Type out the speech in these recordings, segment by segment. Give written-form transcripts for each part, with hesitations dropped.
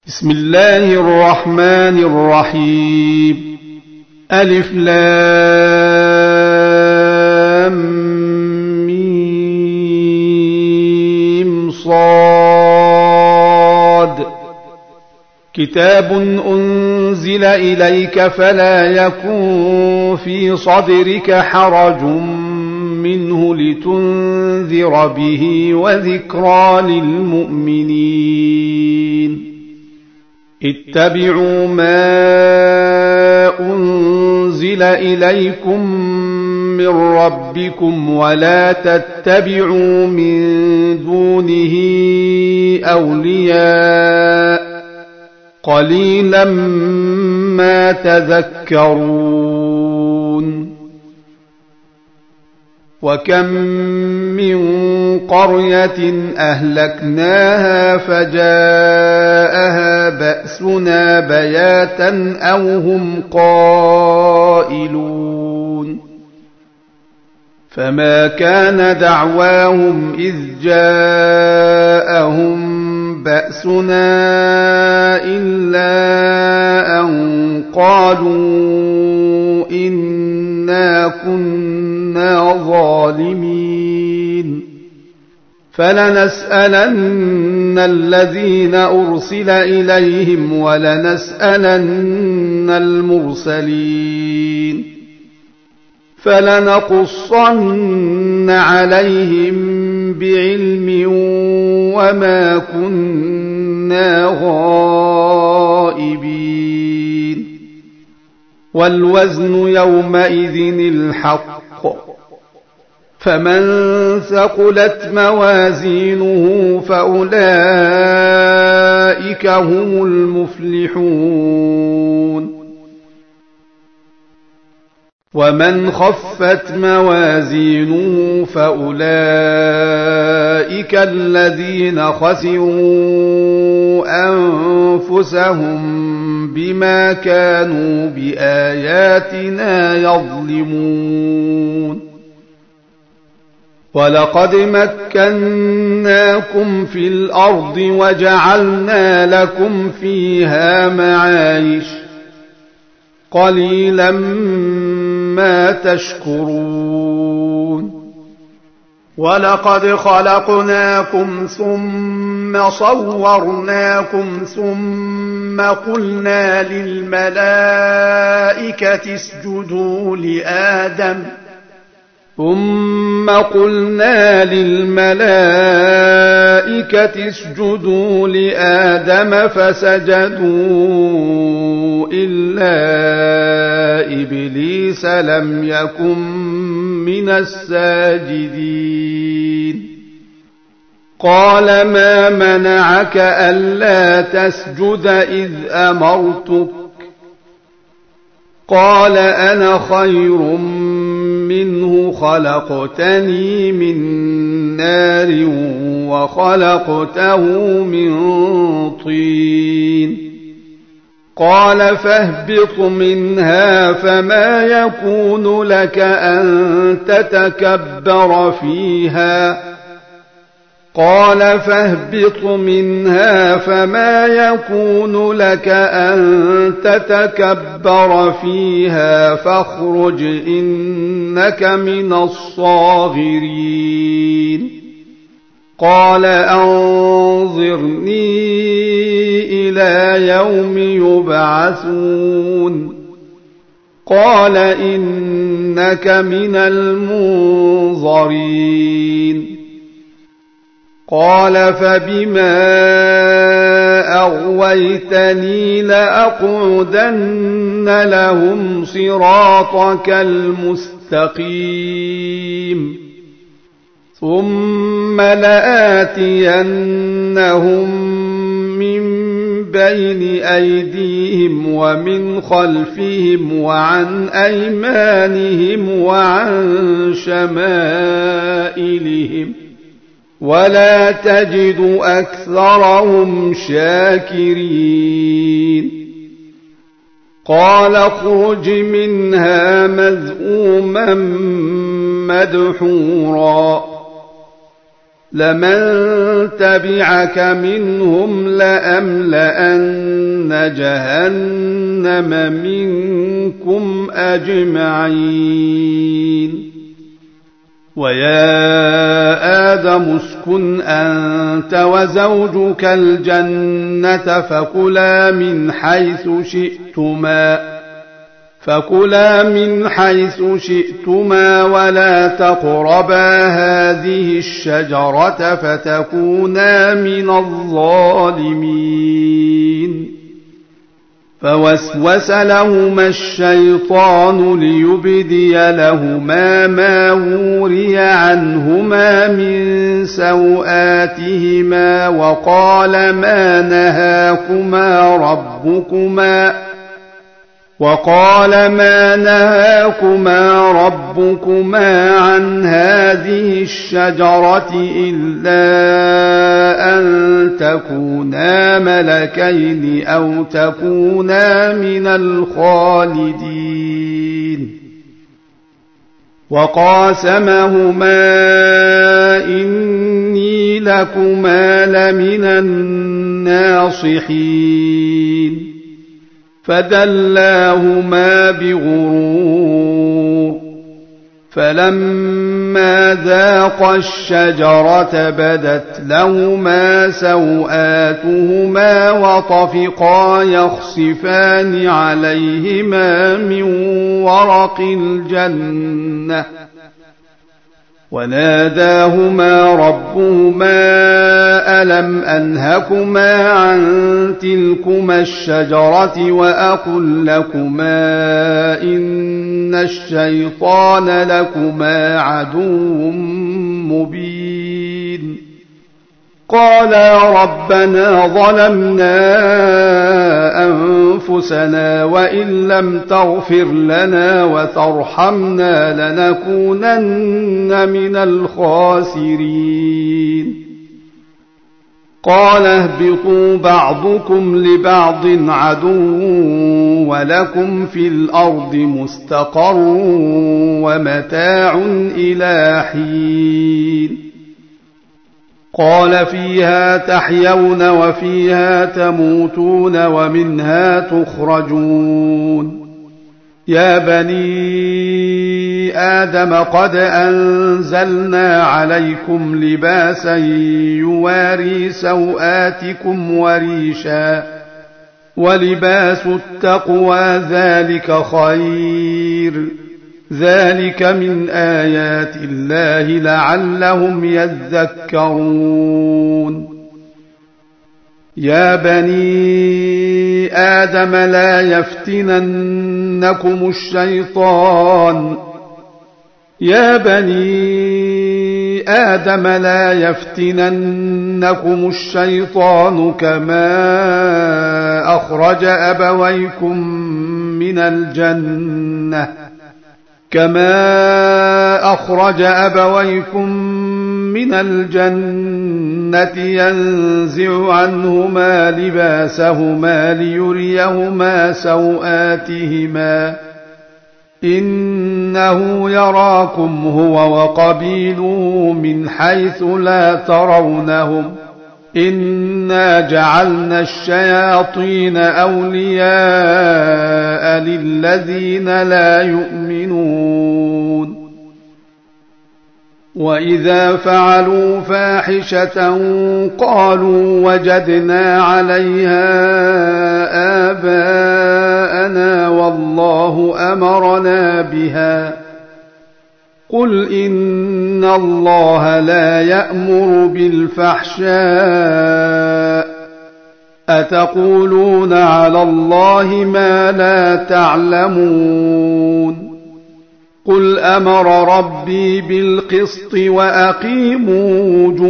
بسم الله الرحمن الرحيم. ألف لام ميم صاد. كتاب أنزل إليك فلا يكن في صدرك حرج منه لتنذر به وذكرى للمؤمنين. اتبعوا ما أنزل إليكم من ربكم ولا تتبعوا من دونه أولياء قليلا ما تذكرون. وكم من قرية أهلكناها فجاءها بأسنا بياتا أو هم قائلون. فما كان دعواهم إذ جاءهم بأسنا إلا أن قالوا إنا كنا ظالمين. فلنسألن الذين أرسل إليهم ولنسألن المرسلين. فلنقصن عليهم بعلم وما كنا غائبين. والوزن يومئذ الحق. فمن ثقلت موازينه فأولئك هم المفلحون. ومن خفت موازينه فأولئك الذين خسروا أنفسهم بما كانوا بآياتنا يظلمون. ولقد مكناكم في الأرض وجعلنا لكم فيها معايش قليلا ما تشكرون. ولقد خلقناكم ثم صورناكم ثم قلنا للملائكة اسجدوا لآدم فسجدوا إلا إبليس لم يكن من الساجدين. قال ما منعك ألا تسجد إذ أمرتك؟ قال أنا خير منه خلقتني من نار وخلقته من طين. قال فاهبط منها فما يكون لك أن تتكبر فيها. قال فاهبط منها فما يكون لك أن تتكبر فيها فاخرج إنك من الصاغرين. قال أنظرني إلى يوم يبعثون. قال إنك من المنظرين. قال فبما أغويتني لأقعدن لهم صراطك المستقيم ثم لآتينهم من بين أيديهم ومن خلفهم وعن أيمانهم وعن شمائلهم ولا تجد أكثرهم شاكرين. قال اخرج منها مذءوما مدحورا لمن تبعك منهم لأملأن جهنم منكم أجمعين ويا آدم اسكن أنت وزوجك الجنة فكلا من حيث شئتما ولا تقربا هذه الشجرة فتكونا من الظالمين فوسوس لهما الشيطان ليبدي لهما ما وري عنهما من سوآتهما وقال ما نهاكما ربكما عن هذه الشجرة إلا أن تكونا ملكين أو تكونا من الخالدين وقاسمهما إني لكما لمن الناصحين فدلاهما بغرور فلما ذاقا الشجرة بدت لهما سوآتهما وطفقا يخصفان عليهما من ورق الجنة وناداهما ربهما ألم أنهكما عن تلكما الشجرة وأقل لكما إن الشيطان لكما عدو مبين قالا ربنا ظلمنا أنفسنا وإن لم تغفر لنا وترحمنا لنكونن من الخاسرين قال اهبطوا بعضكم لبعض عدو ولكم في الأرض مستقر ومتاع إلى حين قال فيها تحيون وفيها تموتون ومنها تخرجون يا بني آدم قد أنزلنا عليكم لباسا يواري سوآتكم وريشا ولباس التقوى ذلك خير ذلك من آيات الله لعلهم يذكرون يا بني آدم لا يفتننكم الشيطان كما أخرج أبويكم من الجنة ينزع عنهما لباسهما ليريهما سوآتهما إنه يراكم هو وقبيله من حيث لا ترونهم إنا جعلنا الشياطين أولياء للذين لا يؤمنون وإذا فعلوا فاحشة قالوا وجدنا عليها آباءنا والله أمرنا بها قل إن الله لا يأمر بالفحشاء أتقولون على الله ما لا تعلمون قل أمر ربي بالقسط وأقيموا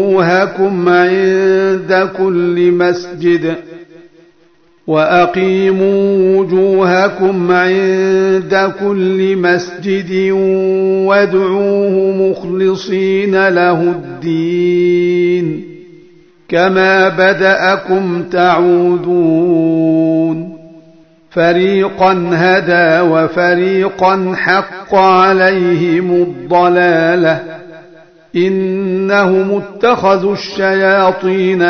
وجوهكم عند كل مسجد وادعوه مخلصين له الدين كما بدأكم تعودون فريقا هدى وفريقا حق عليهم الضلالة إنهم اتخذوا الشياطين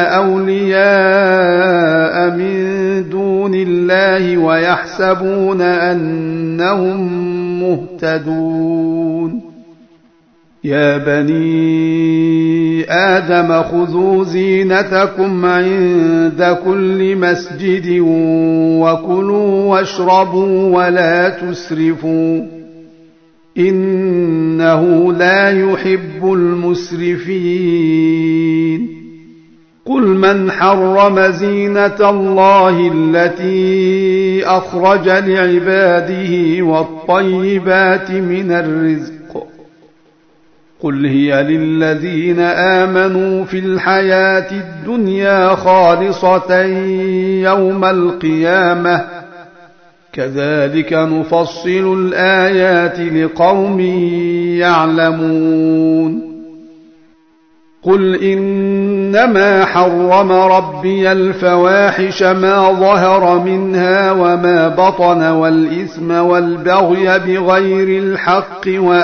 أولياء من دون الله ويحسبون أنهم مهتدون يا بني آدم خذوا زينتكم عند كل مسجد وكلوا واشربوا ولا تسرفوا إنه لا يحب المسرفين قل من حرم زينة الله التي أخرج لعباده والطيبات من الرزق قل هي للذين آمنوا في الحياة الدنيا خالصة يوم القيامة كذلك نفصل الآيات لقوم يعلمون قل إنما حرم ربي الفواحش ما ظهر منها وما بطن والإثم والبغي بغير الحق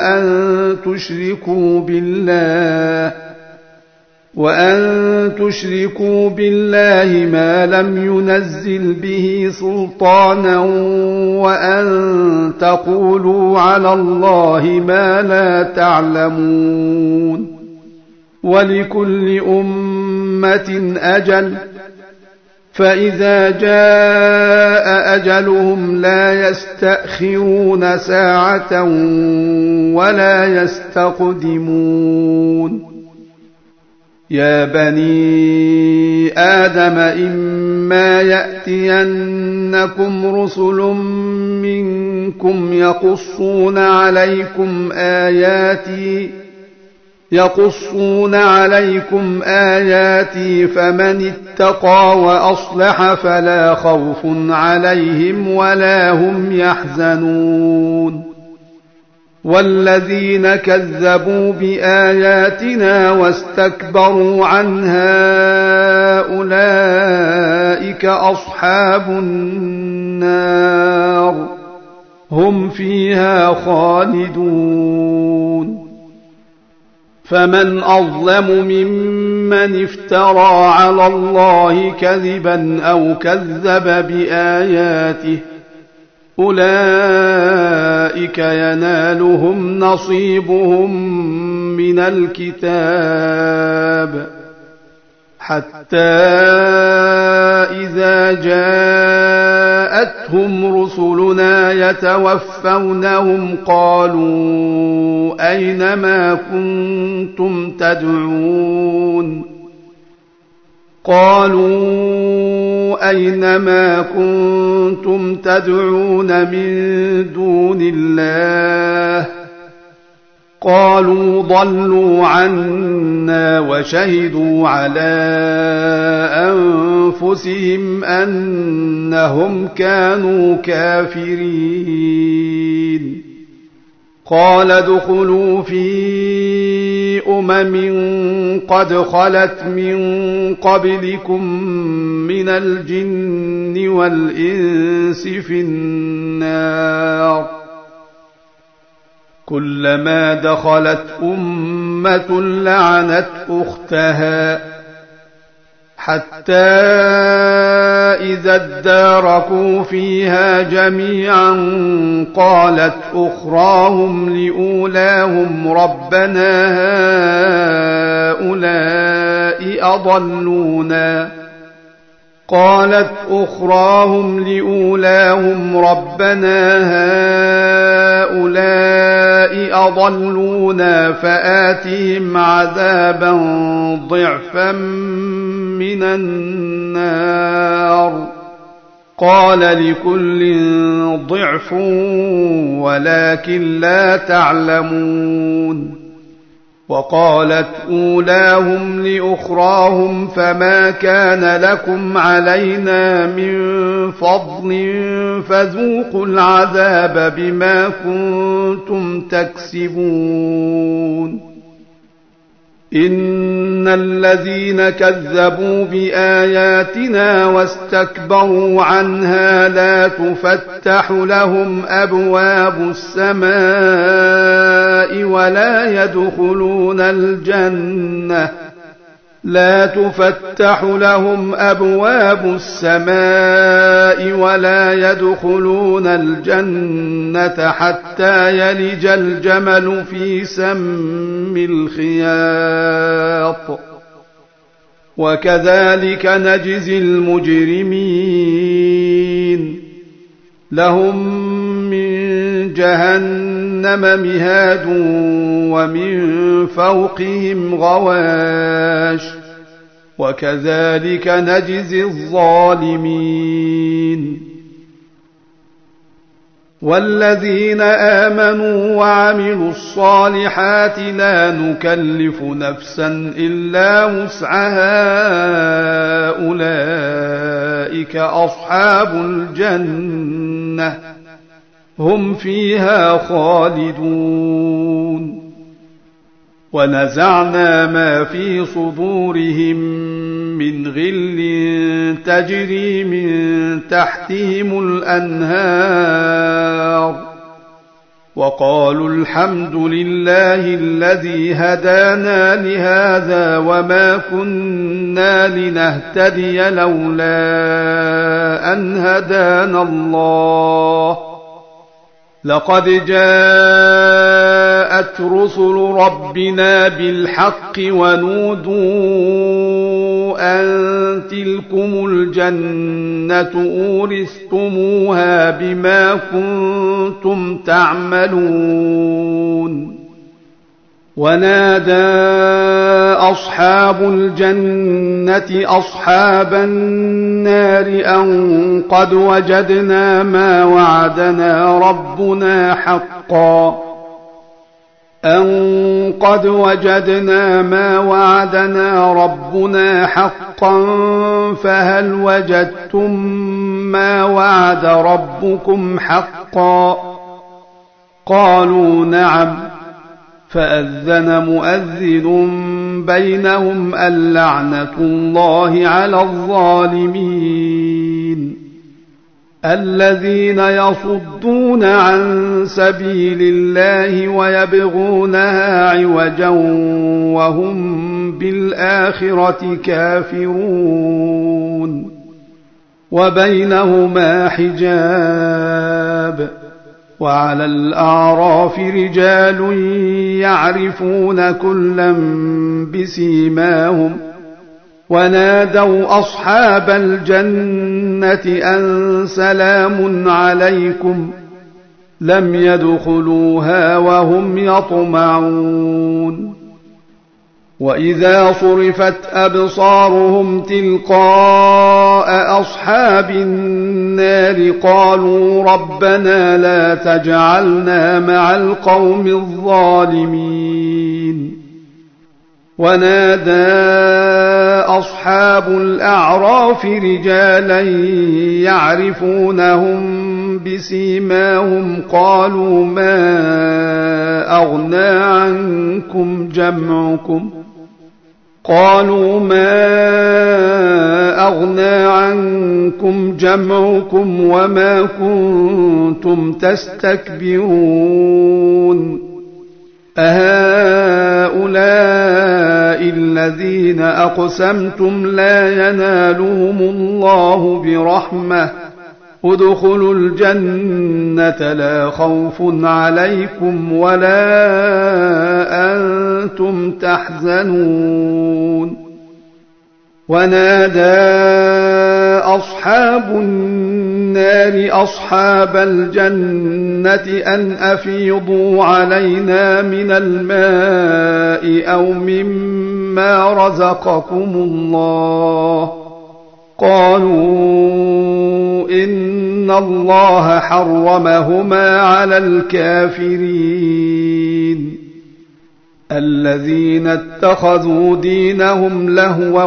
وأن تشركوا بالله ما لم ينزل به سلطانا وأن تقولوا على الله ما لا تعلمون ولكل أمة أجل فإذا جاء أجلهم لا يستأخرون ساعة ولا يستقدمون يا بني آدم إما يأتينكم رسل منكم يقصون عليكم آياتي فمن اتقى وأصلح فلا خوف عليهم ولا هم يحزنون والذين كذبوا بآياتنا واستكبروا عنها أولئك أصحاب النار هم فيها خالدون فمن أظلم ممن افترى على الله كذبا أو كذب بآياته أولئك ينالهم نصيبهم من الكتاب حتى إذا جاءتهم رسلنا يتوفونهم قالوا أين ما كنتم تدعون من دون الله قالوا ضلوا عنا وشهدوا على أنفسهم أنهم كانوا كافرين قال ادخلوا في قد خلت من قبلكم من الجن والإنس في النار كلما دخلت أمة لعنت أختها حتى إذا اداركوا فيها جميعا قالت أخراهم لأولاهم ربنا هؤلاء أضلونا فآتهم عذابا ضعفا من النار قال لكل ضعف ولكن لا تعلمون وقالت أولاهم لأخراهم فما كان لكم علينا من فضل فذوقوا العذاب بما كنتم تكسبون إن الذين كذبوا بآياتنا واستكبروا عنها لا تفتح لهم أبواب السماء ولا يدخلون الجنة حتى يلج الجمل في سم الخياط وكذلك نجزي المجرمين لهم من جهنم مهاد ومن فوقهم غواش وكذلك نجزي الظالمين والذين آمنوا وعملوا الصالحات لا نكلف نفسا إلا وسعها أولئك أصحاب الجنة هم فيها خالدون ونزعنا ما في صدورهم من غل تجري من تحتهم الأنهار وقالوا الحمد لله الذي هدانا لهذا وما كنا لنهتدي لولا أن هدانا الله لقد جاءت رسل ربنا بالحق ونودوا أن تلكم الجنة أورثتموها بما كنتم تعملون ونادى أصحاب الجنة أصحاب النار أن قد وجدنا ما وعدنا ربنا حقا فهل وجدتم ما وعد ربكم حقا قالوا نعم فأذن مؤذن بينهم اللعنة الله على الظالمين الذين يصدون عن سبيل الله ويبغونها عوجا وهم بالآخرة كافرون وبينهما حجاب وعلى الأعراف رجال يعرفون كلا بسيماهم ونادوا أصحاب الجنة أن سلام عليكم لم يدخلوها وهم يطمعون وإذا صرفت أبصارهم تلقاء أصحاب النار قالوا ربنا لا تجعلنا مع القوم الظالمين ونادى أصحاب الأعراف رجالا يعرفونهم بسيماهم قالوا ما أغنى عنكم جمعكم وما كنتم تستكبرون أهؤلاء الذين أقسمتم لا ينالهم الله برحمة ادخلوا الجنة لا خوف عليكم ولا أنتم تحزنون ونادى أصحاب النار أصحاب الجنة أن أفيضوا علينا من الماء أو مما رزقكم الله قالوا إن الله حرمهما على الكافرين الذين اتخذوا دينهم لهوا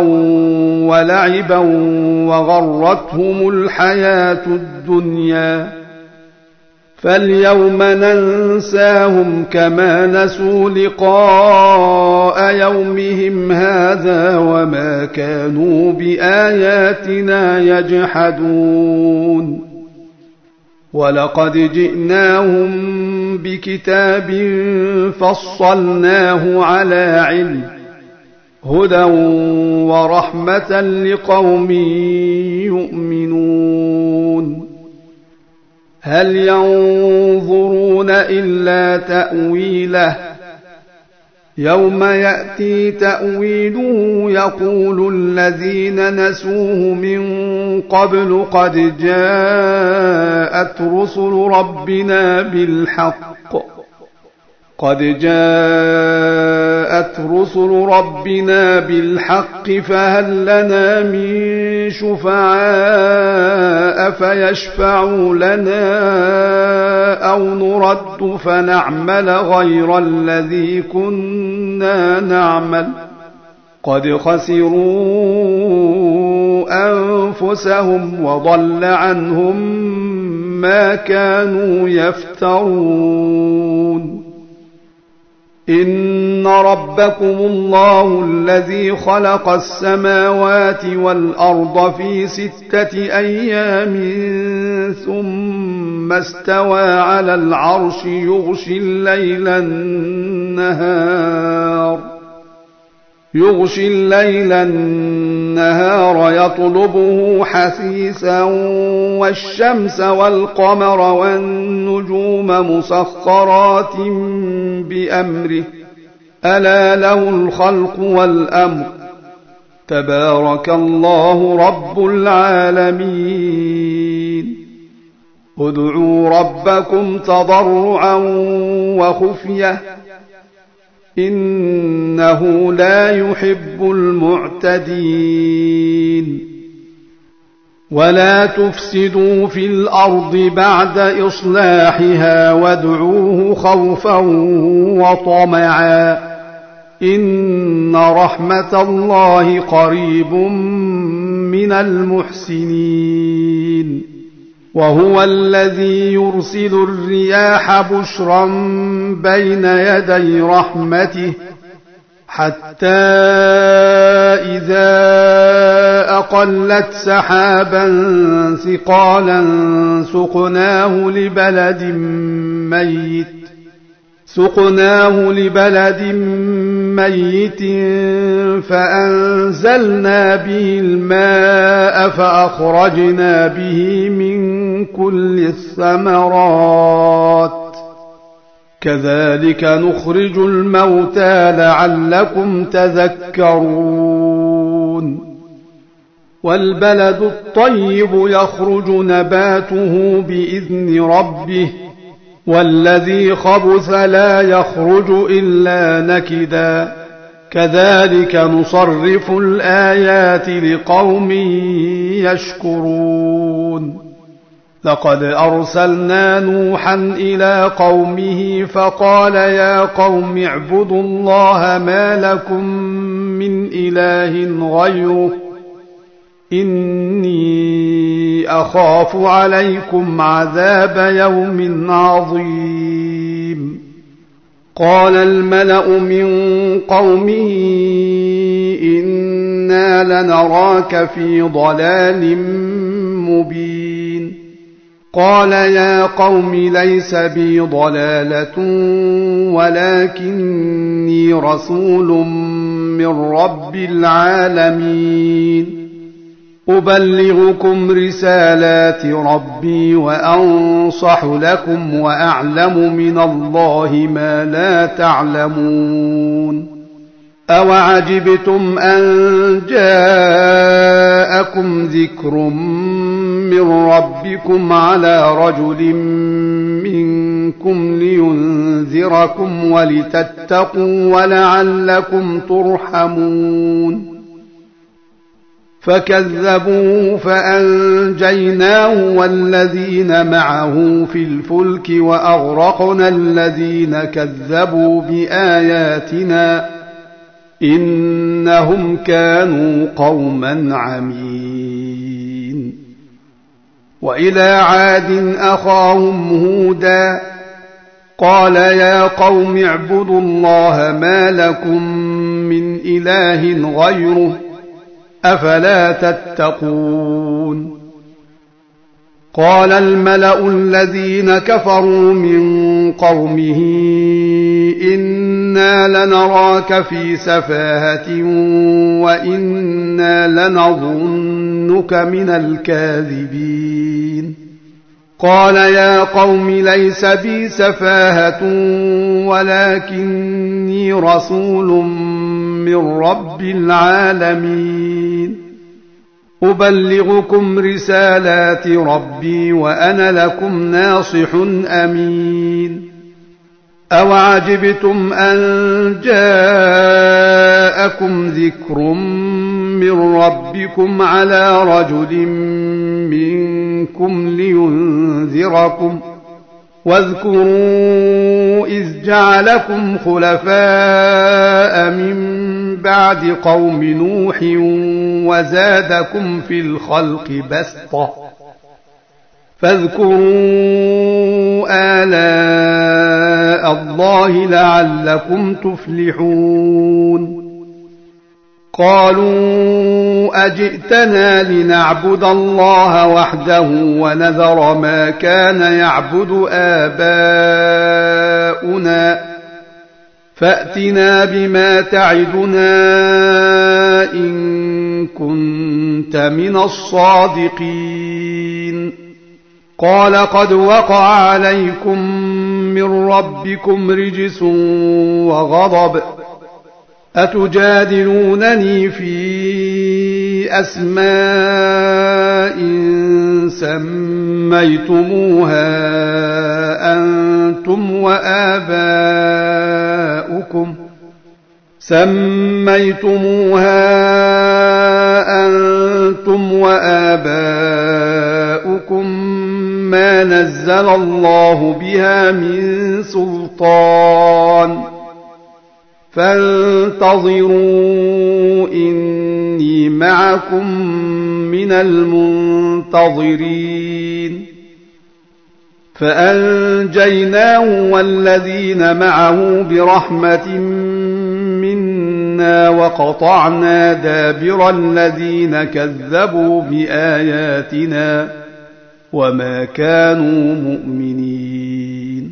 ولعبا وغرتهم الحياة الدنيا فاليوم ننساهم كما نسوا لقاء يومهم هذا وما كانوا بآياتنا يجحدون ولقد جئناهم بكتاب فصلناه على علم هدى ورحمة لقوم يؤمنون هل ينظرون إلا تأويله يوم يأتي تأويله يقول الذين نسوه من قبل قد جاءت رسل ربنا بالحق فهل لنا من شفعاء فيشفعوا لنا أو نرد فنعمل غير الذي كنا نعمل قد خسروا أنفسهم وضل عنهم ما كانوا يفترون إن ربكم الله الذي خلق السماوات والأرض في 6 أيام ثم استوى على العرش يغشي الليل النهار يطلبه حثيثا والشمس والقمر والنجوم مسخرات بأمره ألا له الخلق والأمر تبارك الله رب العالمين ادعوا ربكم تضرعا وخفية إنه لا يحب المعتدين ولا تفسدوا في الأرض بعد إصلاحها وادعوه خوفا وطمعا إن رحمة الله قريب من المحسنين وهو الذي يرسل الرياح بشرا بين يدي رحمته حتى إذا أقلت سحابا ثقالا سقناه لبلد ميت فأنزلنا به الماء فأخرجنا به من كل الثمرات كذلك نخرج الموتى لعلكم تذكرون والبلد الطيب يخرج نباته بإذن ربه والذي خبث لا يخرج إلا نكدا كذلك نصرف الآيات لقوم يشكرون لقد أرسلنا نوحا إلى قومه فقال يا قوم اعبدوا الله ما لكم من إله غيره إني أخاف عليكم عذاب يوم عظيم قال الملأ من قومه إنا لنراك في ضلال مبين قال يا قوم ليس بي ضلالة ولكني رسول من رب العالمين أبلغكم رسالات ربي وأنصح لكم وأعلم من الله ما لا تعلمون أوعجبتم أن جاءكم ذكر من ربكم على رجل منكم لينذركم ولتتقوا ولعلكم ترحمون فكذبوه فأنجيناه والذين معه في الفلك وأغرقنا الذين كذبوا بآياتنا إنهم كانوا قوما عمين وإلى عاد أخاهم هودا قال يا قوم اعبدوا الله ما لكم من إله غيره أفلا تتقون قال الملأ الذين كفروا من قومه إنا لنراك في سفاهة وإنا لنظنك من الكاذبين قال يا قوم ليس بي سفاهة ولكني رسول من رب العالمين أبلغكم رسالات ربي وأنا لكم ناصح أمين أوعجبتم أن جاءكم ذكر من ربكم على رجل منكم لينذركم واذكروا إذ جعلكم خلفاء من بعد قوم نوح وزادكم في الخلق بسطة فاذكروا آلاء الله لعلكم تفلحون قالوا أجئتنا لنعبد الله وحده ونذر ما كان يعبد آباؤنا فأتنا بما تعدنا إن كنت من الصادقين قال قد وقع عليكم من ربكم رجس وغضب أتجادلونني في أسماء سميتموها أنتم وآباؤكم ما نزل الله بها من سلطان فانتظروا إني معكم من المنتظرين فأنجيناه والذين معه برحمة منا وقطعنا دابر الذين كذبوا بآياتنا وما كانوا مؤمنين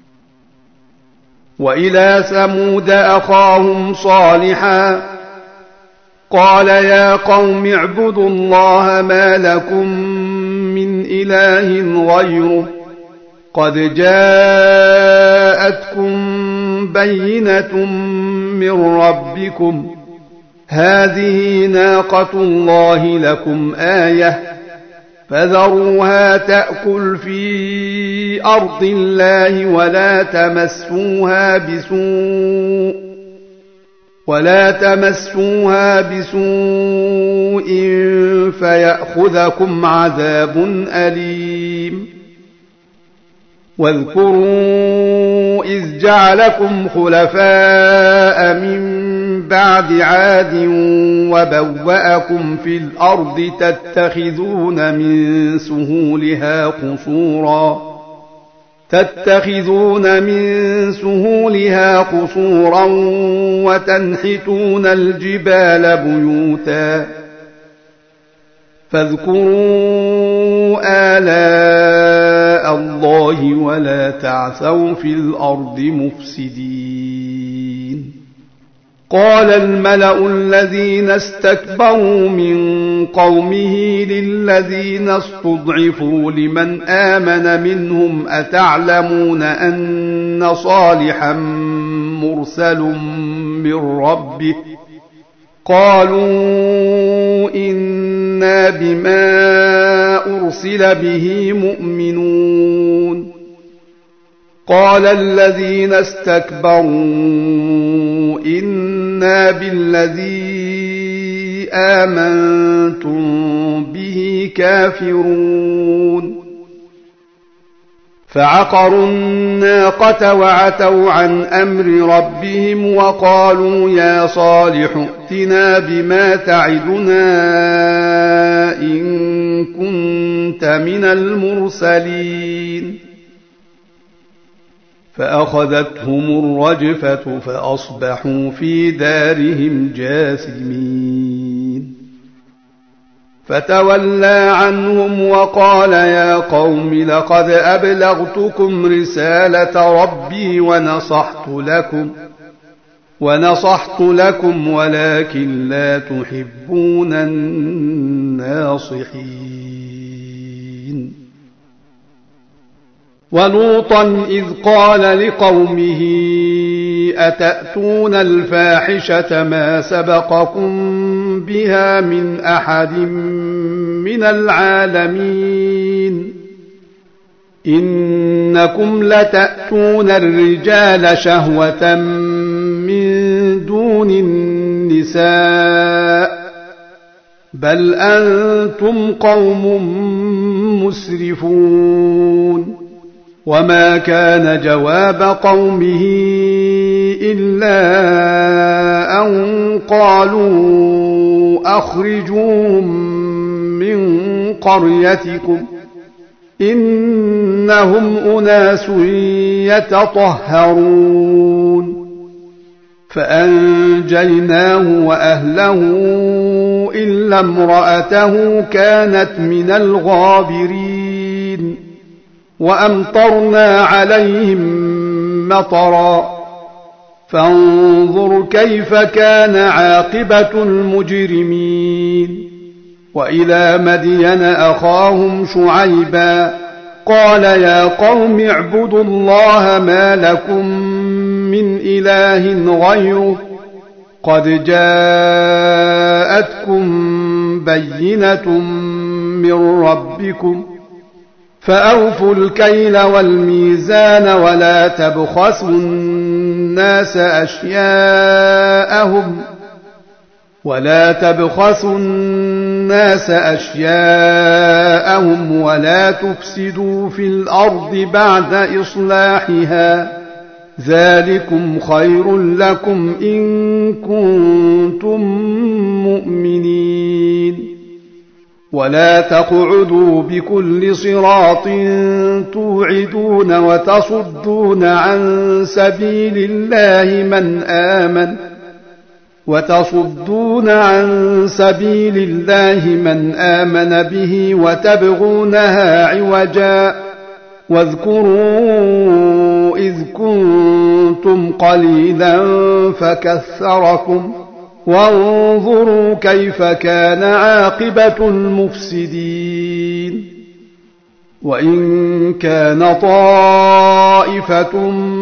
وإلى ثمود أخاهم صالحا قال يا قوم اعبدوا الله ما لكم من إله غيره قد جاءتكم بينة من ربكم هذه ناقة الله لكم آية فذروها تأكل في أرض الله ولا تمسوها بسوء فيأخذكم عذاب أليم واذكروا إذ جعلكم خلفاء من بعد عاد وبوأكم في الأرض تتخذون من سهولها قصورا وتنحتون الجبال بيوتا فاذكروا آلاء الله ولا تعثوا في الأرض مفسدين قال الملأ الذين استكبروا من قومه للذين استضعفوا لمن آمن منهم أتعلمون أن صالحا مرسل من ربه قالوا إنا بما أرسل به مؤمنون قال الذين استكبروا إنا بالذي آمنتم به كافرون فعقروا الناقة وعتوا عن أمر ربهم وقالوا يا صالح ائتنا بما تعدنا إن كنت من المرسلين فأخذتهم الرجفة فأصبحوا في دارهم جاثمين فتولى عنهم وقال يا قوم لقد أبلغتكم رسالة ربي ونصحت لكم ولكن لا تحبون الناصحين ولوطا إذ قال لقومه أتأتون الفاحشة ما سبقكم بها من أحد من العالمين إنكم لتأتون الرجال شهوة من دون النساء بل أنتم قوم مسرفون وما كان جواب قومه إلا أن قالوا أخرجوهم من قريتكم إنهم أناس يتطهرون فأنجيناه وأهله إلا امرأته كانت من الغابرين وأمطرنا عليهم مطرا فانظر كيف كان عاقبة المجرمين وإلى مدين أخاهم شعيبا قال يا قوم اعبدوا الله ما لكم من إله غيره قد جاءتكم بينة من ربكم فأوفوا الكيل والميزان ولا تبخسوا الناس أشياءهم ولا تفسدوا في الأرض بعد إصلاحها ذلكم خير لكم إن كنتم مؤمنين ولا تقعدوا بكل صراط توعدون وتصدون عن سبيل الله من آمن به وتبغونها عوجا واذكروا إذ كنتم قليلا فكثركم وانظروا كيف كان عاقبة المفسدين وإن كان طائفة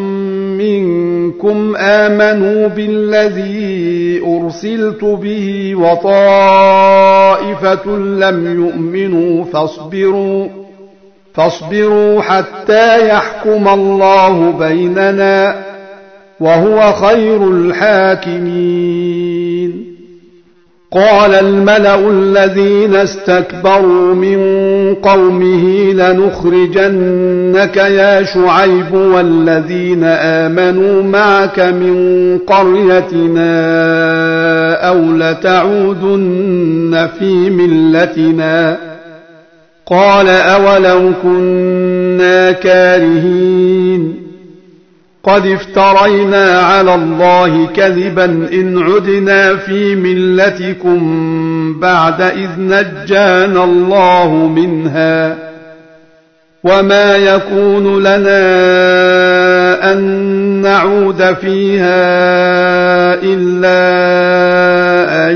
منكم آمنوا بالذي أرسلت به وطائفة لم يؤمنوا فاصبروا حتى يحكم الله بيننا وهو خير الحاكمين قال الملأ الذين استكبروا من قومه لنخرجنك يا شعيب والذين آمنوا معك من قريتنا أو لتعودن في ملتنا قال أولو كنا كارهين قد افترينا على الله كذبا إن عدنا في ملتكم بعد إذ نجانا الله منها وما يكون لنا أن نعود فيها إلا أن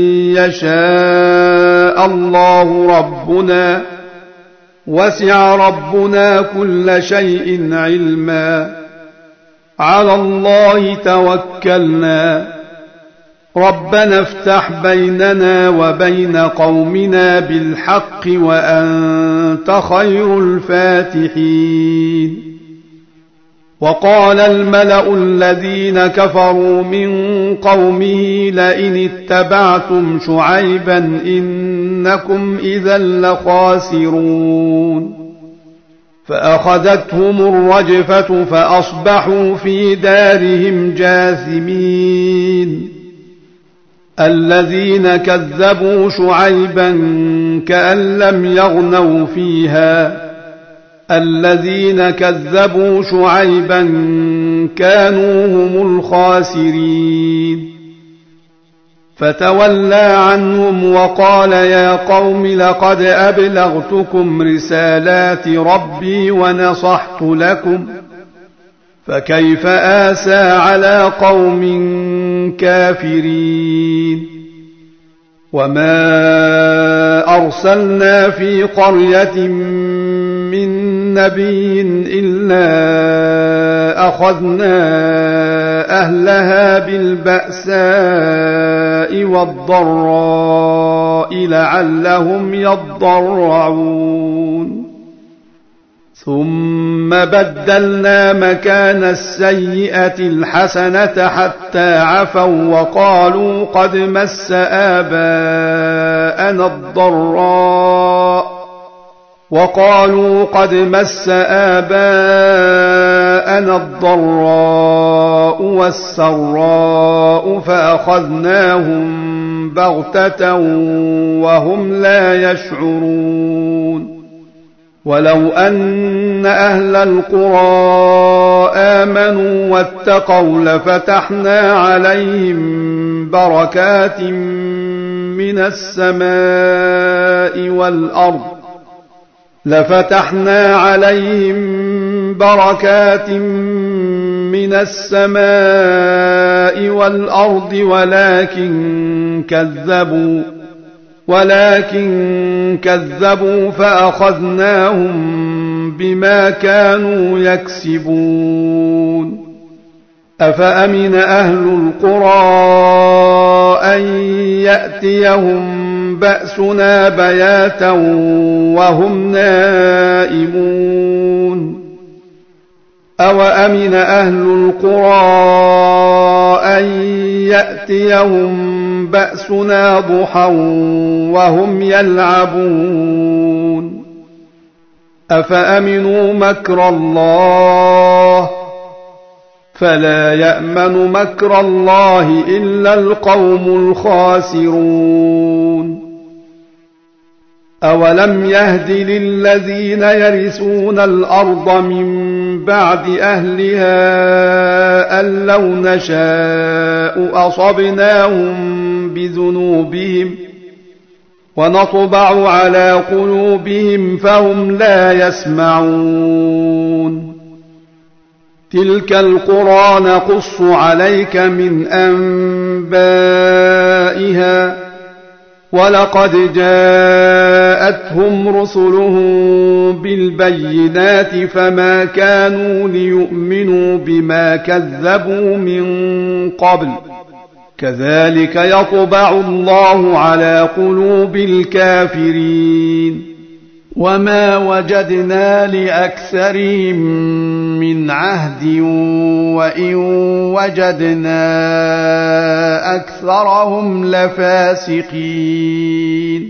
يشاء الله ربنا وسع ربنا كل شيء علما على الله توكلنا ربنا افتح بيننا وبين قومنا بالحق وأنت خير الفاتحين وقال الملأ الذين كفروا من قومه لئن اتبعتم شعيبا إنكم إذا لخاسرون فأخذتهم الرجفة فأصبحوا في دارهم جاثمين الذين كذبوا شعيبا كأن لم يغنوا فيها الذين كذبوا شعيبا كانوا هم الخاسرين فتولى عنهم وقال يا قوم لقد أبلغتكم رسالات ربي ونصحت لكم فكيف آسى على قوم كافرين وما أرسلنا في قرية من نبي إلا أخذنا أهلها بالبأساء والضراء لعلهم يضرعون ثم بدلنا مكان السيئة الحسنة حتى عفوا وقالوا قد مس آباءنا الضراء والسراء فأخذناهم بغتة وهم لا يشعرون ولو أن أهل القرى آمنوا واتقوا لفتحنا عليهم بركات من السماء والأرض ولكن كذبوا فأخذناهم بما كانوا يكسبون أفأمن أهل القرى أن يأتيهم بأسنا بياتا وهم نائمون أوأمن أهل القرى أن يأتيهم بأسنا ضحى وهم يلعبون أفأمنوا مكر الله فلا يأمن مكر الله إلا القوم الخاسرون أولم يهد للذين يرثون الأرض من بعد أهلها أن لو نشاء أصبناهم بذنوبهم ونطبع على قلوبهم فهم لا يسمعون تلك القرى نقص عليك من أنبائها ولقد جاءتهم رسلهم بالبينات فما كانوا ليؤمنوا بما كذبوا من قبل كذلك يطبع الله على قلوب الكافرين وما وجدنا لأكثرهم من عهد وإن وجدنا أكثرهم لفاسقين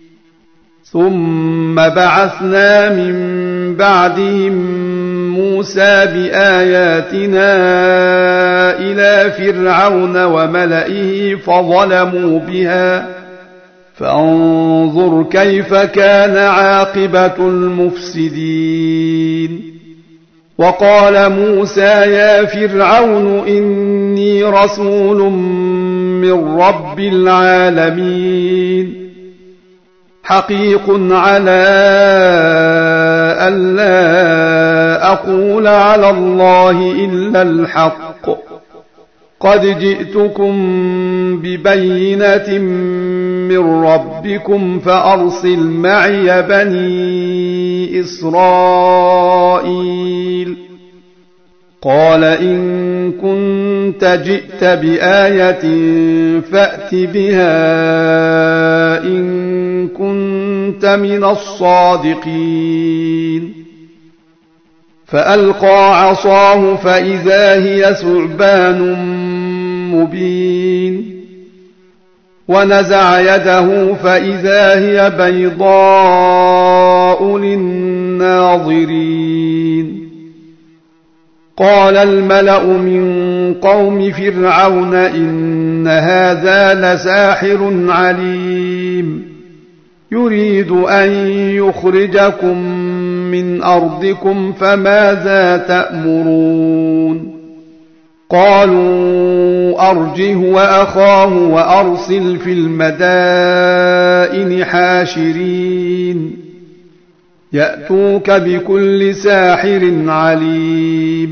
ثم بعثنا من بعدهم موسى بآياتنا إلى فرعون وملئه فظلموا بها فانظر كيف كان عاقبة المفسدين وقال موسى يا فرعون إني رسول من رب العالمين حقيق على ألا أقول على الله إلا الحق قد جئتكم ببينة من ربكم فأرسل معي بني إسرائيل قال إن كنت جئت بآية فأت بها إن كنت من الصادقين فألقى عصاه فإذا هي ثعبان مبين ونزع يده فإذا هي بيضاء للناظرين قال الملأ من قوم فرعون إن هذا لساحر عليم يريد أن يخرجكم من أرضكم فماذا تأمرون قالوا أرجه وأخاه وأرسل في المدائن حاشرين يأتوك بكل ساحر عليم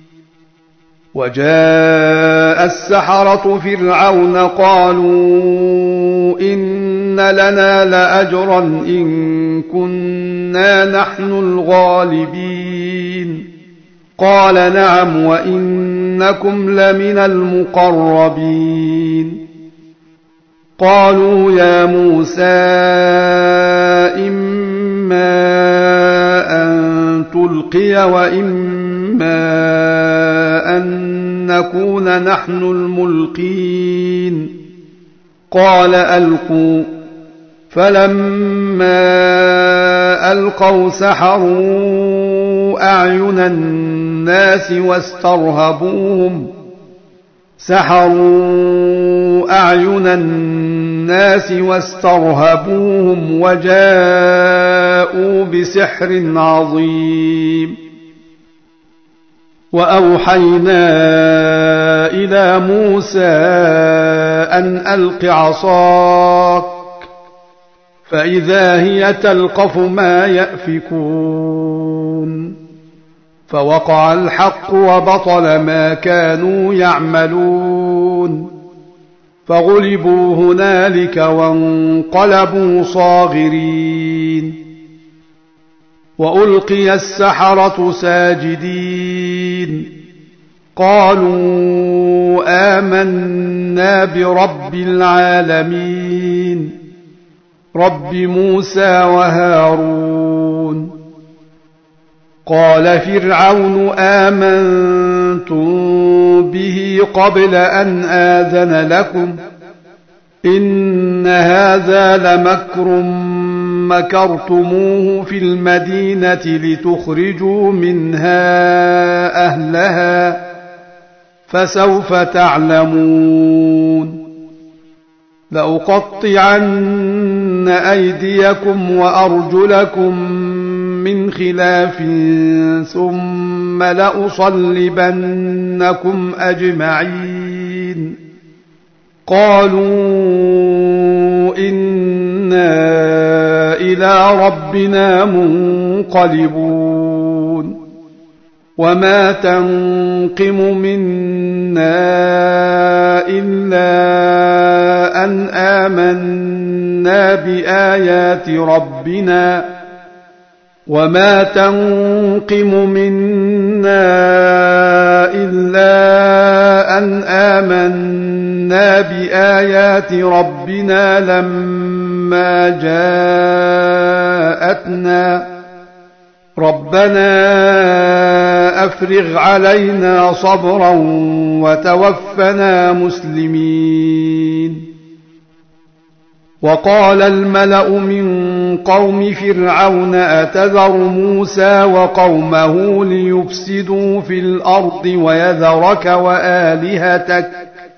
وجاء السحرة فرعون قالوا إن لنا لأجرا إن كنا نحن الغالبين قال نعم وإنكم لمن المقربين قالوا يا موسى إما أن تلقي وإما أن نكون نحن الملقين قال ألقوا فلما ألقوا سحروا أعين الناس واسترهبوهم وجاءوا بسحر عظيم وأوحينا إلى موسى أن ألق عصاك فإذا هي تلقف ما يأفكون فوقع الحق وبطل ما كانوا يعملون فغلبوا هنالك وانقلبوا صاغرين وألقي السحرة ساجدين قالوا آمنا برب العالمين رب موسى وهارون قال فرعون آمنتم به قبل أن آذن لكم إن هذا لمكر مكرتموه في المدينة لتخرجوا منها أهلها فسوف تعلمون لأقطعن أيديكم وأرجلكم من خلاف ثم لأصلبنكم أجمعين قالوا إنا إلى ربنا منقلبون وما تنقم منا إلا أن آمنا بآيات ربنا لما جاءتنا ربنا أفرغ علينا صبرا وتوفنا مسلمين وقال الملأ من قوم فرعون أتذر موسى وقومه ليفسدوا في الأرض ويذرك وآلهتك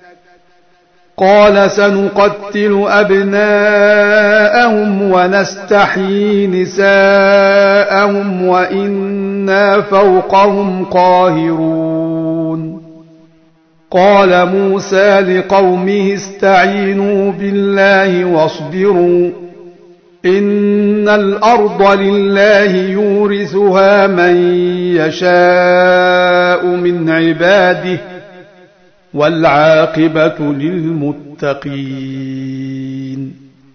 قال سنقتل أبناءهم ونستحيي نساءهم وإنا فوقهم قاهرون قال موسى لقومه استعينوا بالله واصبروا إن الأرض لله يورثها من يشاء من عباده والعاقبة للمتقين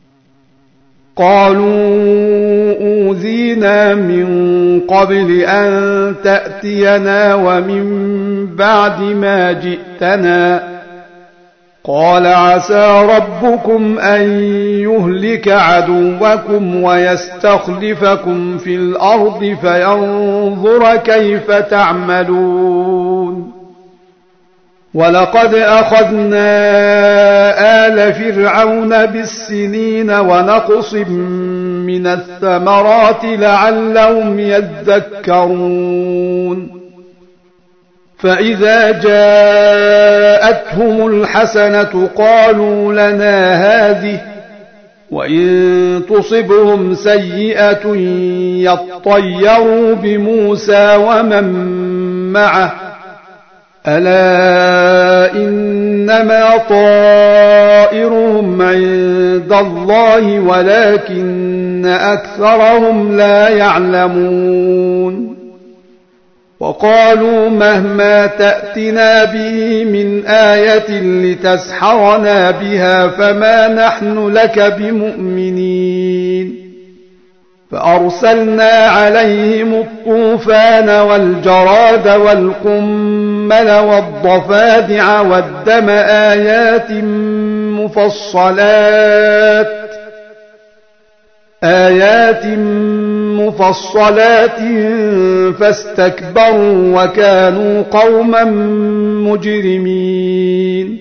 قالوا أوذينا من قبل أن تأتينا ومن بعد ما جئتنا قال عسى ربكم أن يهلك عدوكم ويستخلفكم في الأرض فينظر كيف تعملون ولقد أخذنا آل فرعون بالسنين ونقص من الثمرات لعلهم يذكرون فإذا جاءتهم الحسنة قالوا لنا هذه وإن تصبهم سيئة يطيروا بموسى ومن معه ألا إنما طائرهم عند الله ولكن أكثرهم لا يعلمون وقالوا مهما تأتنا به من آية لتسحرنا بها فما نحن لك بمؤمنين فأرسلنا عليهم الطوفان والجراد والقمل والضفادع والدم آيات مفصلات فاستكبروا وكانوا قوما مجرمين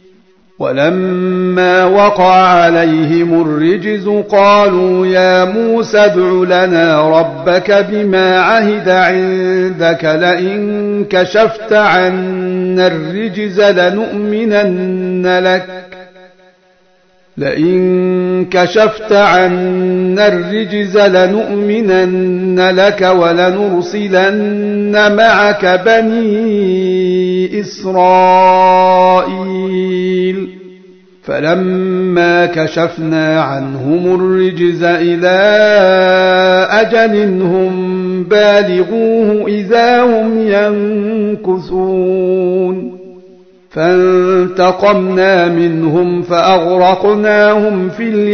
ولما وقع عليهم الرجز قالوا يا موسى ادع لنا ربك بما عهد عندك لئن كشفت عنا الرجز لنؤمنن لك ولنرسلن معك بني إسرائيل فلما كشفنا عنهم الرجز إلى أجل هم بالغوه إذا هم ينكثون فانتقمنا منهم فأغرقناهم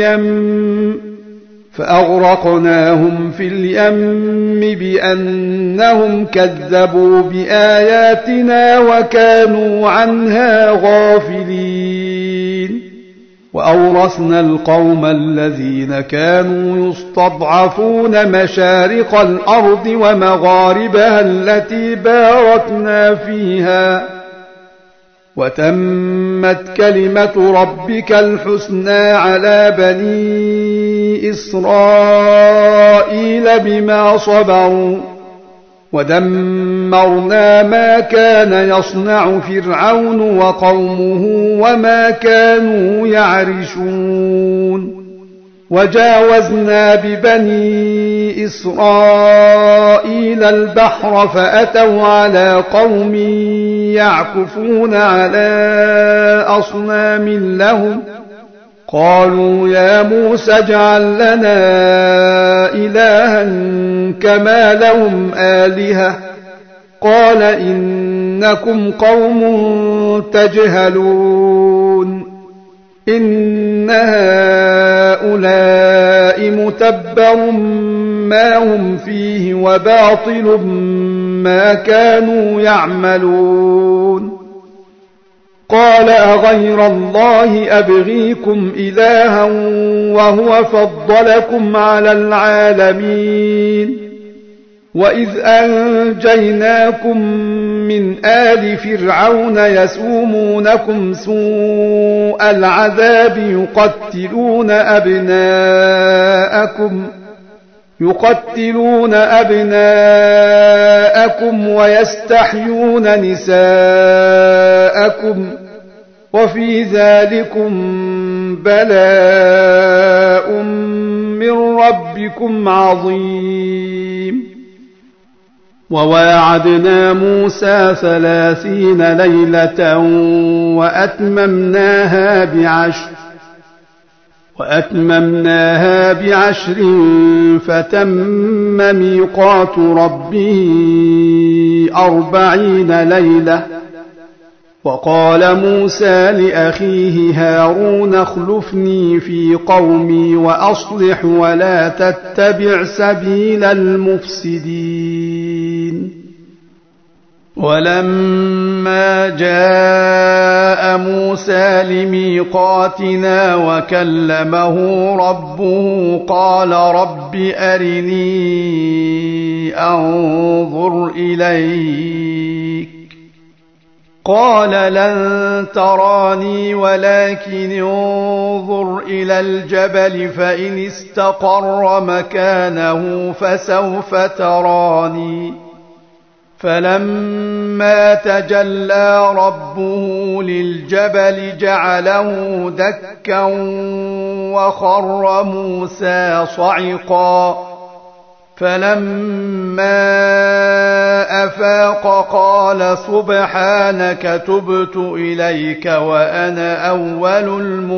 في اليم بأنهم كذبوا بآياتنا وكانوا عنها غافلين وأورثنا القوم الذين كانوا يستضعفون مشارق الأرض ومغاربها التي باركنا فيها وتمت كلمة ربك الحسنى على بني إسرائيل بما صبروا ودمرنا ما كان يصنع فرعون وقومه وما كانوا يعرشون وجاوزنا ببني إسرائيل البحر فأتوا على قوم يعكفون على أصنام لهم قالوا يا موسى اجعل لنا إلها كما لهم آلهة قال إنكم قوم تجهلون إن هؤلاء متبر ما هم فيه وباطل ما كانوا يعملون قال أغير الله أبغيكم إلها وهو فضلكم على العالمين وإذ أنجيناكم من آل فرعون يسومونكم سوء العذاب يقتلون أبناءكم ويستحيون نساءكم وفي ذلكم بلاء من ربكم عظيم وواعدنا موسى 30 ليلة وأتممناها بعشر فتم ميقات ربه 40 ليلة وقال موسى لأخيه هارون اخلفني في قومي وأصلح ولا تتبع سبيل المفسدين ولما جاء موسى لميقاتنا وكلمه ربه قال رب أرني أنظر إليك قال لن تراني ولكن انظر إلى الجبل فإن استقر مكانه فسوف تراني فلما تجلى ربه للجبل جعله دكا وخر موسى صعقا فلما أفاق قال سبحانك تبت إليك وأنا أول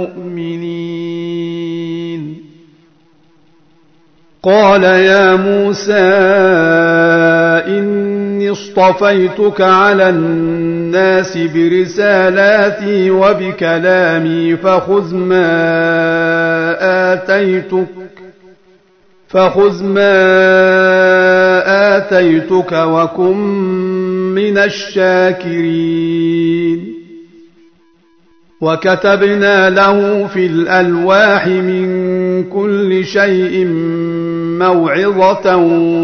المؤمنين قال يا موسى إني اصطفيتك على الناس برسالاتي وبكلامي فخذ ما آتيتك وكن من الشاكرين وكتبنا له في الألواح من كل شيء موعظة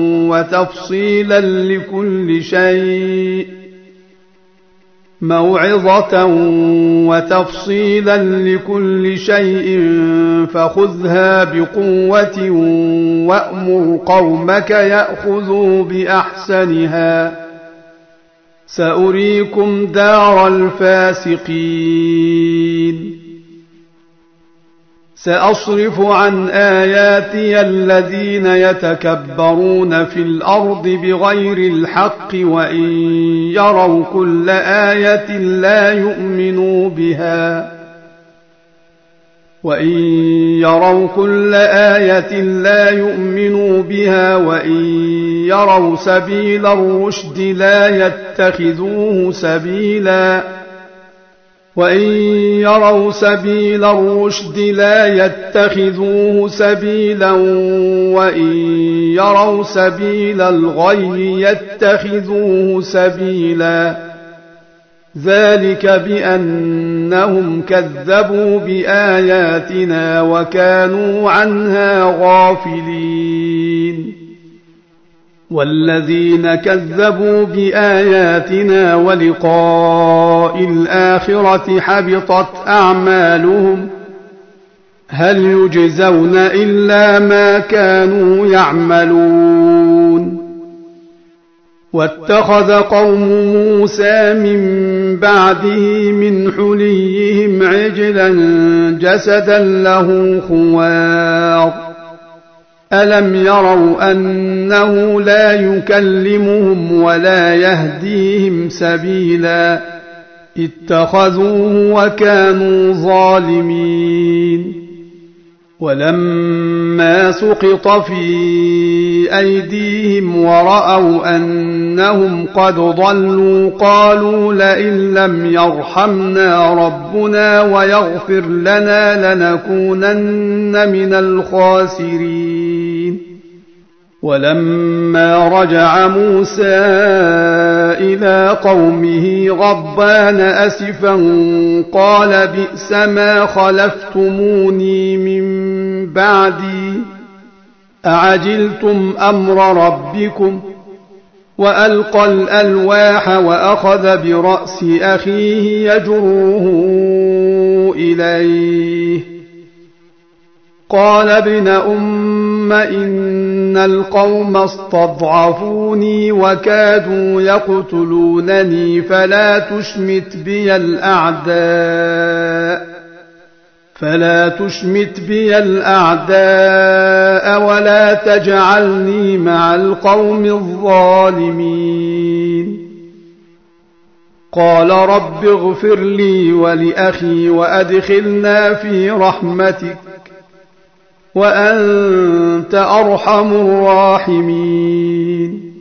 وتفصيلا لكل شيء فخذها بقوة وأمر قومك يأخذوا بأحسنها سأريكم دار الفاسقين سأصرف عن آياتي الذين يتكبرون في الأرض بغير الحق وإن يروا كل آية لا يؤمنوا بها وإن يروا سبيل الرشد لا يتخذوه سبيلا وإن يروا سبيل الغي يتخذوه سبيلا ذلك بأنهم كذبوا بآياتنا وكانوا عنها غافلين والذين كذبوا بآياتنا ولقاء الآخرة حبطت أعمالهم هل يجزون إلا ما كانوا يعملون واتخذ قوم موسى من بعده من حليهم عجلا جسدا له خوار ألم يروا أنه لا يكلمهم ولا يهديهم سبيلا اتخذوه وكانوا ظالمين ولما سقط في أيديهم ورأوا أنهم قد ضلوا قالوا لئن لم يرحمنا ربنا ويغفر لنا لنكونن من الخاسرين ولما رجع موسى إلى قومه غضبان أسفا قال بئس ما خلفتموني من بعدي أعجلتم أمر ربكم وألقى الألواح وأخذ برأس أخيه يجره إليه قال ابن أم إن القوم استضعفوني وكادوا يقتلونني فلا تشمت بي الأعداء ولا تجعلني مع القوم الظالمين قال رب اغفر لي ولأخي وأدخلنا في رحمتك وأنت أرحم الراحمين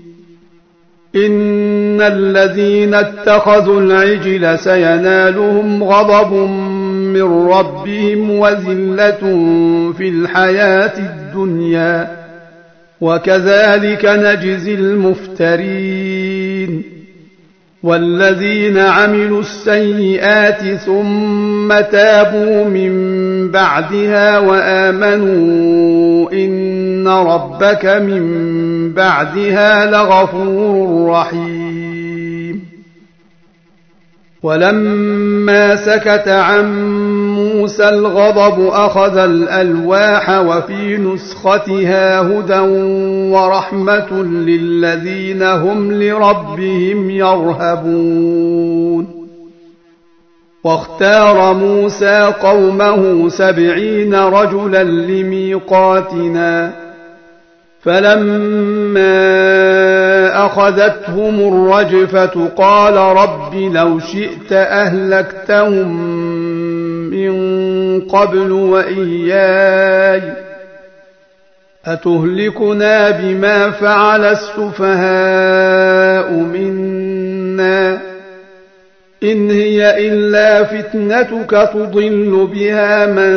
إن الذين اتخذوا العجل سينالهم غضب من ربهم وذلة في الحياة الدنيا وكذلك نجزي المفترين والذين عملوا السيئات ثم تابوا من بعدها وآمنوا إن ربك من بعدها لغفور رحيم ولما سكت عن موسى الغضب أخذ الألواح وفي نسختها هدى ورحمة للذين هم لربهم يرهبون واختار موسى قومه 70 رجلا لميقاتنا فلما أخذتهم الرجفة قال رب لو شئت أهلكتهم من قبل وإياي أتهلكنا بما فعل السفهاء منا إن هي إلا فتنتك تضل بها من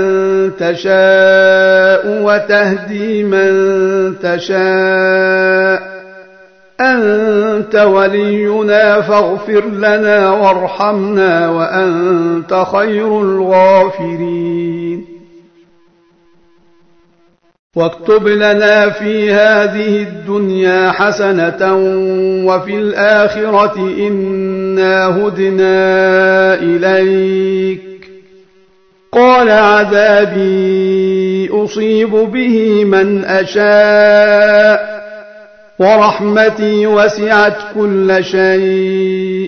تشاء وتهدي من تشاء أنت ولينا فاغفر لنا وارحمنا وأنت خير الغافرين واكتب لنا في هذه الدنيا حسنة وفي الآخرة إنا هدنا إليك قال عذابي أصيب به من أشاء ورحمتي وسعت كل شيء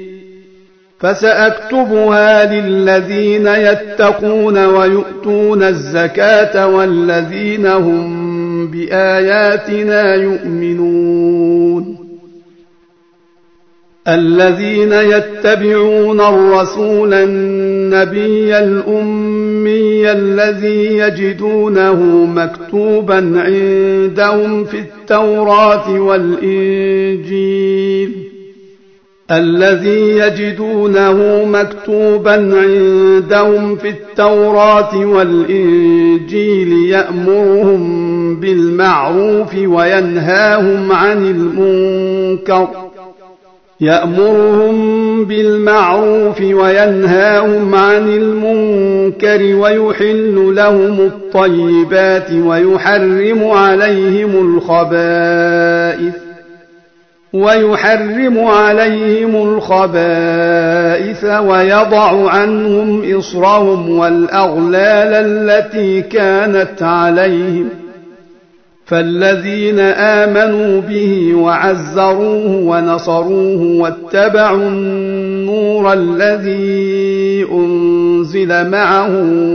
فسأكتبها للذين يتقون ويؤتون الزكاة والذين هم بآياتنا يؤمنون الذين يتبعون الرسول النبي الأمي الذي يجدونه مكتوبا عندهم في التوراة والإنجيل يأمرهم بالمعروف وينهاهم عن المنكر ويحل لهم الطيبات ويحرم عليهم الخبائث ويضع عنهم إصرهم والأغلال التي كانت عليهم فالذين آمنوا به وعزروه ونصروه واتبعوا النور الذي أنزل معه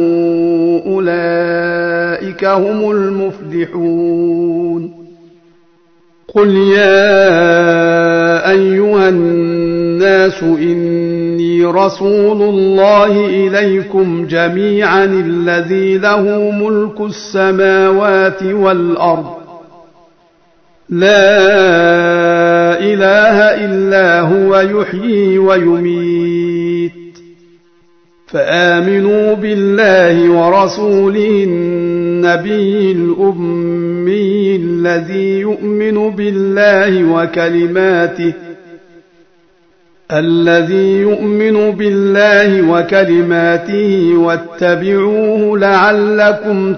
أولئك هم المفلحون قل يا أيها الناس إني رسول الله إليكم جميعا الذي له ملك السماوات والأرض لا إله إلا هو يحيي ويميت فآمنوا بالله ورسوله النبي الأمي الذي يؤمن بالله وكلماته واتبعوه لعلكم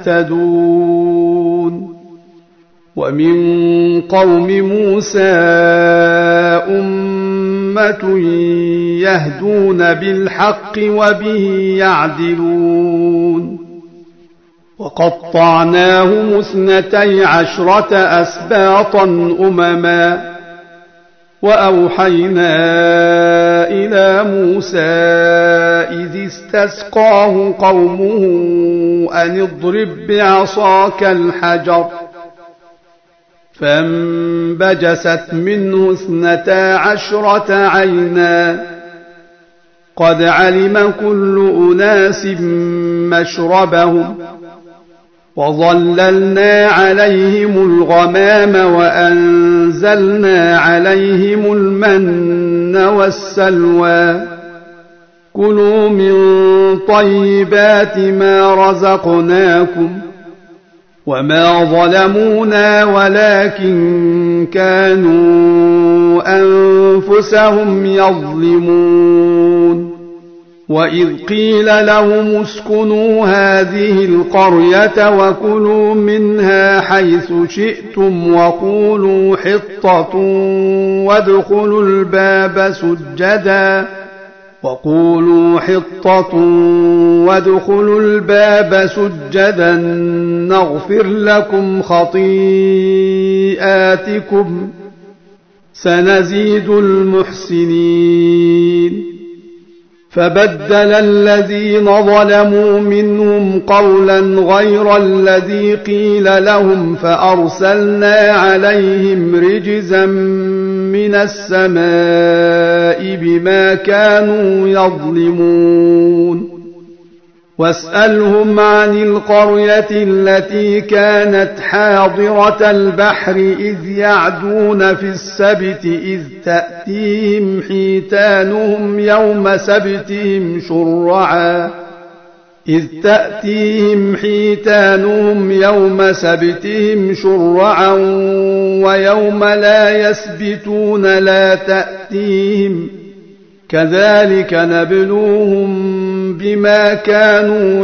تهتدون ومن قوم موسى أمة يهدون بالحق وبه يعدلون وقطعناهم 12 أسباطا أمما وأوحينا إلى موسى إذ استسقاه قومه أن اضرب بعصاك الحجر فانبجست منه 12 عينا قد علم كل أناس مشربهم وظللنا عليهم الغمام وأنزلنا عليهم المن والسلوى كلوا من طيبات ما رزقناكم وما ظلمونا ولكن كانوا أنفسهم يظلمون وإذ قيل لهم اسكنوا هذه القرية وكلوا منها حيث شئتم وقولوا حطة وقولوا حطة وادخلوا الباب سجدا نغفر لكم خطيئاتكم سنزيد المحسنين فبدل الذين ظلموا منهم قولا غير الذي قيل لهم فأرسلنا عليهم رجزا من السماء بما كانوا يظلمون واسألهم عن القرية التي كانت حاضرة البحر إذ يعدون في السبت إذ تأتيهم حيتانهم يوم سبتهم شرعا ويوم لا يسبتون لا تأتيهم كذلك نبلوهم بما كانوا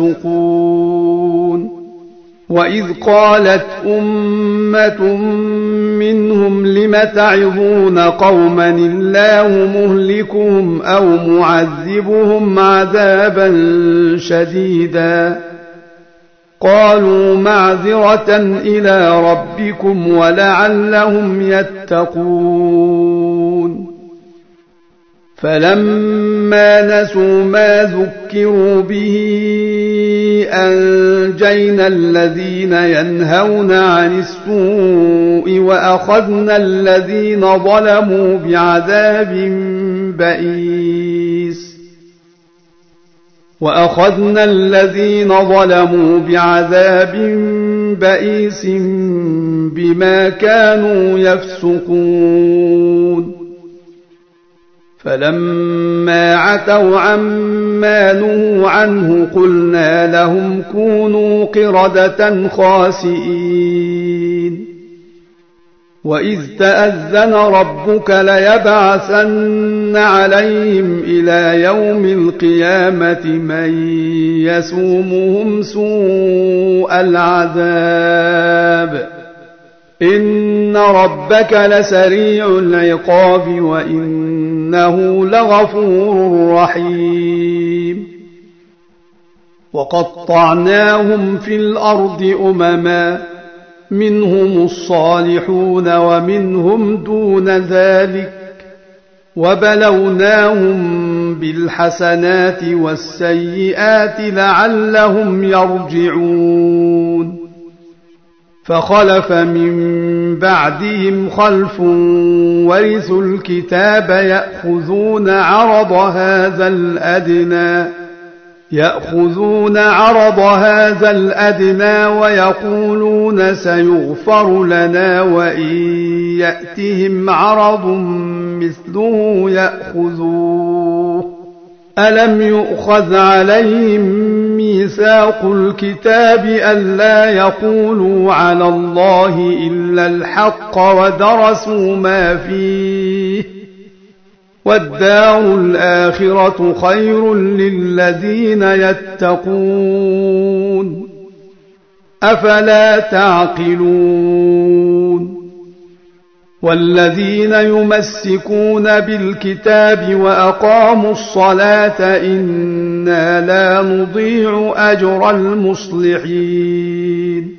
يفسقون وإذ قالت أمة منهم لم تعظون قوما الله مهلكهم أو معذبهم عذابا شديدا قالوا معذرة إلى ربكم ولعلهم يتقون فلما نسوا ما ذكروا به أنجينا الذين ينهون عن السوء وأخذنا الذين ظلموا بعذاب بئيس بما كانوا يفسقون فلما عتوا عما نهوا عنه قلنا لهم كونوا قردة خاسئين وإذ تأذن ربك ليبعثن عليهم إلى يوم القيامة من يسومهم سوء العذاب إن ربك لسريع العقاب وإنه لغفور رحيم وقطعناهم في الأرض أمما منهم الصالحون ومنهم دون ذلك وبلوناهم بالحسنات والسيئات لعلهم يرجعون فخلف من بعدهم خلف ورثوا الكتاب يأخذون عرض هذا الأدنى ويقولون سيغفر لنا وإن يأتهم عرض مثله يأخذوه ألم يؤخذ عليهم ميثاق الكتاب ألا يقولوا على الله إلا الحق ودرسوا ما فيه والدار الآخرة خير للذين يتقون أفلا تعقلون والذين يمسكون بالكتاب وأقاموا الصلاة إنا لا نضيع أجر المصلحين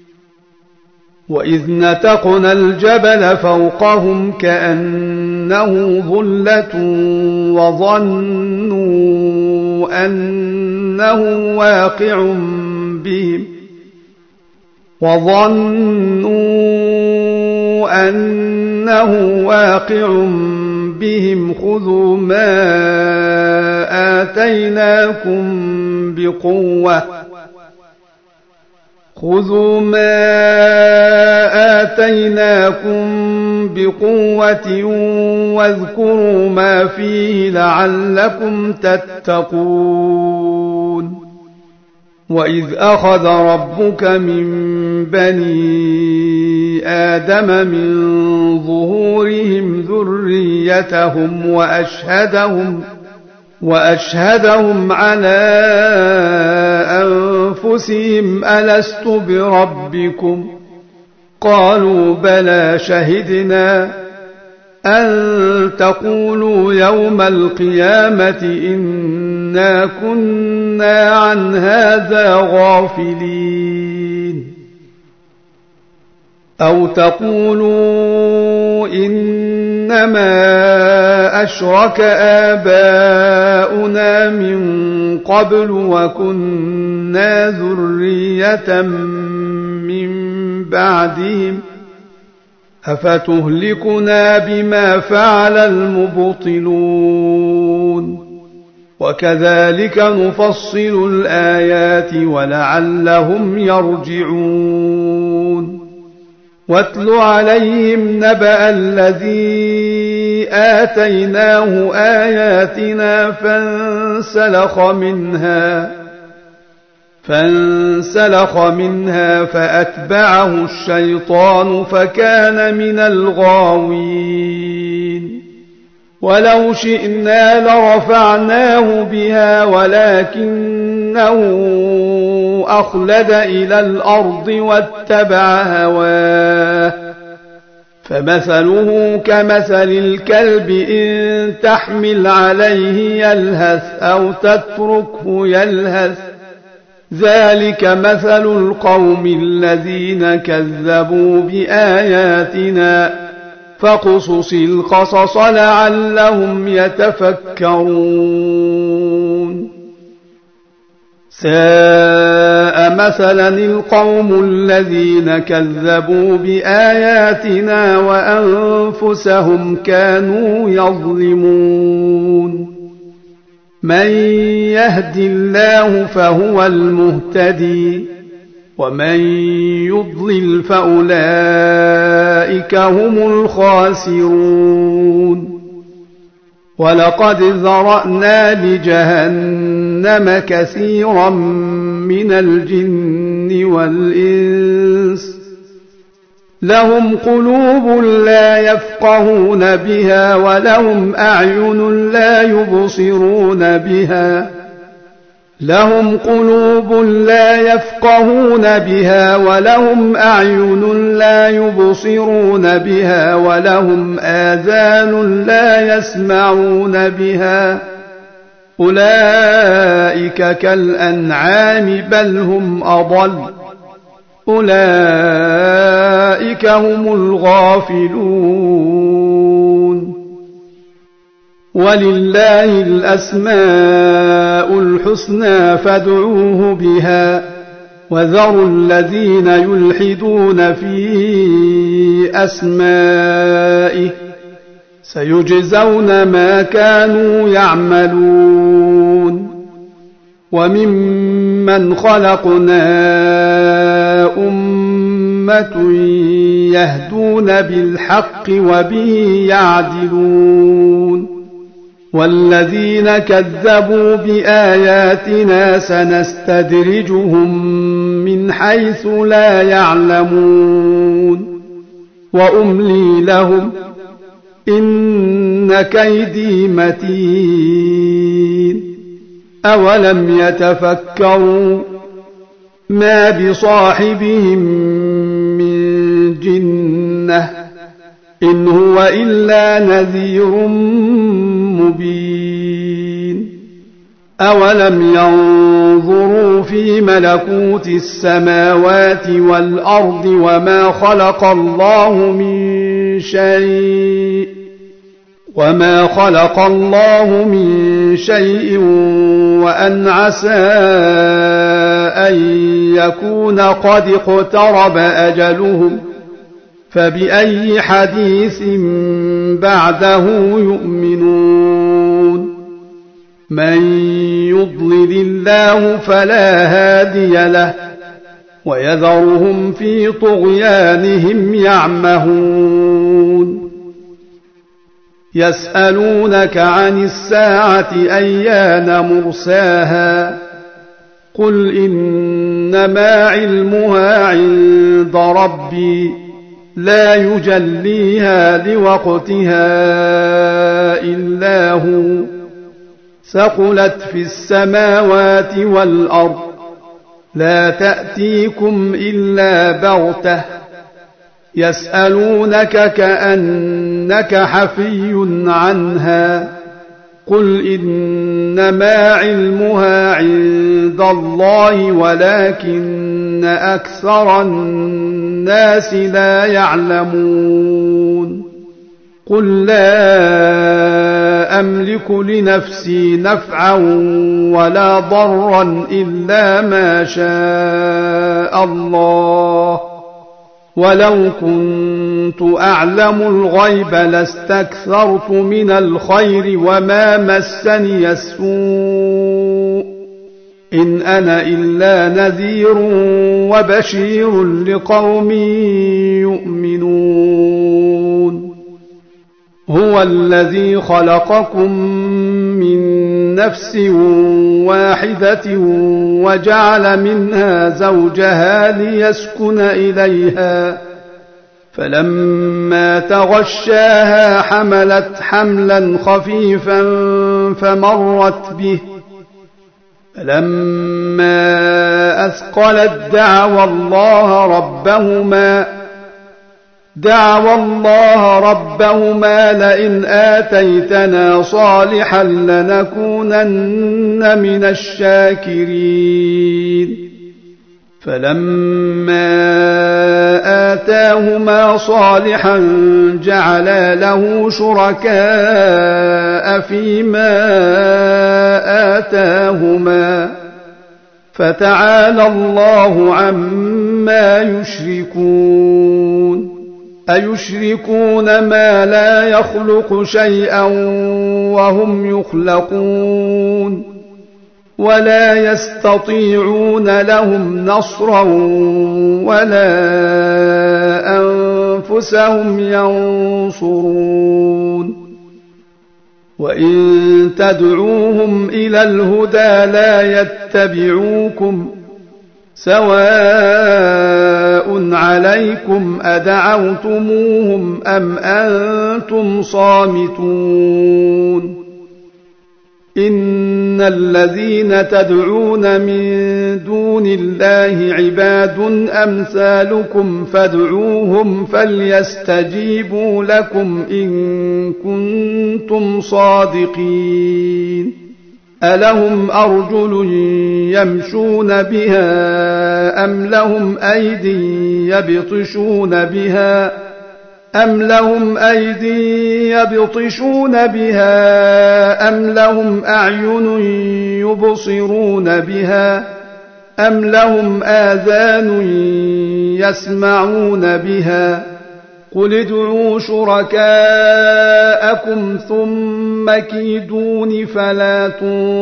وإذ نتقنا الجبل فوقهم كأنه ظلة وظنوا أنه واقع بهم خذوا ما آتيناكم بقوة واذكروا ما فيه لعلكم تتقون وإذ أخذ ربك من بني آدم من ظهورهم ذريتهم وأشهدهم على أنفسهم ألست بربكم قالوا بلى شهدنا أن تقولوا يوم القيامة إنا كنا عن هذا غافلين أو تقولوا إنما أشرك آباؤنا من قبل وكنا ذرية من بعدهم أفتهلكنا بما فعل المبطلون وكذلك نفصل الآيات ولعلهم يرجعون واتل عليهم نبأ الذي آتيناه آياتنا فانسلخ منها فأتبعه الشيطان فكان من الغاوين ولو شئنا لرفعناه بها ولكنه أخلد إلى الأرض واتبع هواه فمثله كمثل الكلب إن تحمل عليه يلهث أو تتركه يلهث ذلك مثل القوم الذين كذبوا بآياتنا فاقصص القصص لعلهم يتفكرون ساء مثلا القوم الذين كذبوا بآياتنا وأنفسهم كانوا يظلمون من يهد الله فهو المهتدي ومن يضلل فأولئك هم الخاسرون ولقد ذرأنا لجهنم كثيرا من الجن والإنس لهم قلوب لا يفقهون بها ولهم أعين لا يبصرون بها لهم قلوب لا يفقهون بها ولهم أعين لا يبصرون بها ولهم آذان لا يسمعون بها أولئك كالأنعام بل هم أضل أولئك هم الغافلون ولله الأسماء الحسنى فادعوه بها وذروا الذين يلحدون في أسمائه سيجزون ما كانوا يعملون وممن خلقنا أمة يهدون بالحق وبه يعدلون والذين كذبوا بآياتنا سنستدرجهم من حيث لا يعلمون وأملي لهم إن كيدي متين أولم يتفكروا ما بصاحبهم من جنة إن هو إلا نذير مبين أولم ينظروا في ملكوت السماوات والأرض وما خلق الله من شيء وأن عسى أن يكون قد اقترب أجلهم فبأي حديث بعده يؤمنون من يضلل الله فلا هادي له ويذرهم في طغيانهم يعمهون يسألونك عن الساعة أيان مرساها قل إنما علمها عند ربي لا يجليها لوقتها إلا هو ثقلت في السماوات والأرض لا تأتيكم إلا بغتة يسألونك كأنك حفي عنها قل إنما علمها عند الله ولكن أكثر الناس لا يعلمون قل لا أملك لنفسي نفعا ولا ضرا إلا ما شاء الله ولو كنت أعلم الغيب لاستكثرت من الخير وما مسني السوء إن أنا إلا نذير وبشير لقوم يؤمنون هو الذي خلقكم من نفس واحدة وجعل منها زوجها ليسكن إليها فلما تغشاها حملت حملا خفيفا فمرت به فلما أثقلت دعوا الله ربهما لئن آتيتنا صالحا لنكونن من الشاكرين فلما آتاهما صالحا جعلا له شركاء فيما آتاهما فتعالى الله عما يشركون أيشركون ما لا يخلق شيئا وهم يخلقون ولا يستطيعون لهم نصرا ولا أنفسهم ينصرون وإن تدعوهم إلى الهدى لا يتبعوكم سواء عليكم أدعوتموهم أم أنتم صامتون إن الذين تدعون من دون الله عباد أمثالكم فادعوهم فليستجيبوا لكم إن كنتم صادقين ألهم أرجل يمشون بها أم لهم أيدي يبطشون بها أم لهم أعين يبصرون بها أم لهم آذان يسمعون بها قل ادعوا شركاءكم ثم كيدون فلا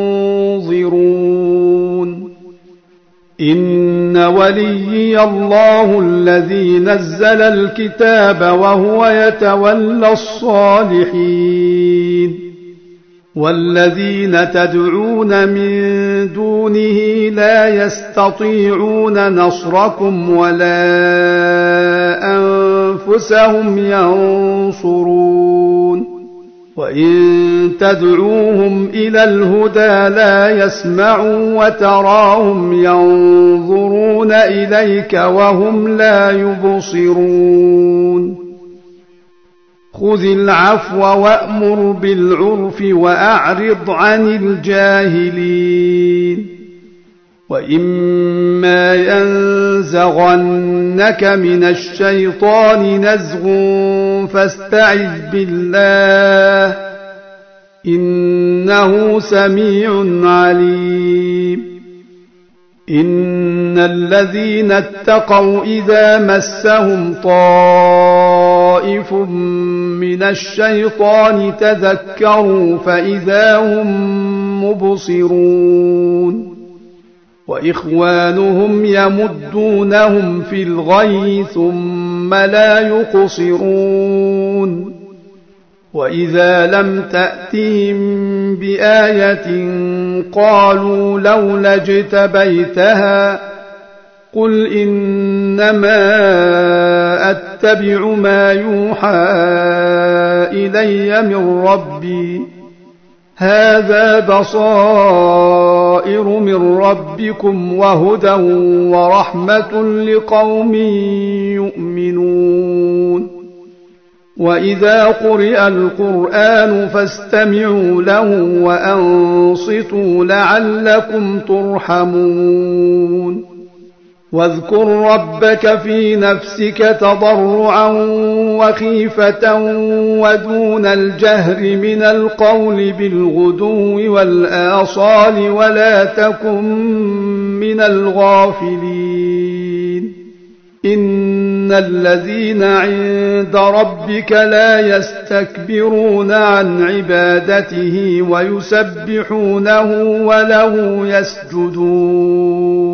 تنظرون إن وليي الله الذي نزل الكتاب وهو يتولى الصالحين والذين تدعون من دونه لا يستطيعون نصركم ولا أنفسهم ينصرون وإن تدعوهم إلى الهدى لا يسمعوا وتراهم ينظرون إليك وهم لا يبصرون خذ العفو وأمر بالعرف وأعرض عن الجاهلين وإما ينزغنك من الشيطان نزغ فاستعذ بالله إنه سميع عليم إن الذين اتقوا إذا مسهم طائف من الشيطان تذكروا فإذا هم مبصرون وإخوانهم يمدونهم في الغي ثم لا يقصرون وإذا لم تأتهم بآية قالوا لولا اجتبيتها قل إنما أتبع ما يوحى إلي من ربي هذا بصائر من ربكم وهدى ورحمة لقوم يؤمنون وإذا قرئ القرآن فاستمعوا له وأنصتوا لعلكم ترحمون واذكر ربك في نفسك تضرعا وخيفة ودون الجهر من القول بالغدو والآصال ولا تكن من الغافلين إن الذين عند ربك لا يستكبرون عن عبادته ويسبحونه وله يسجدون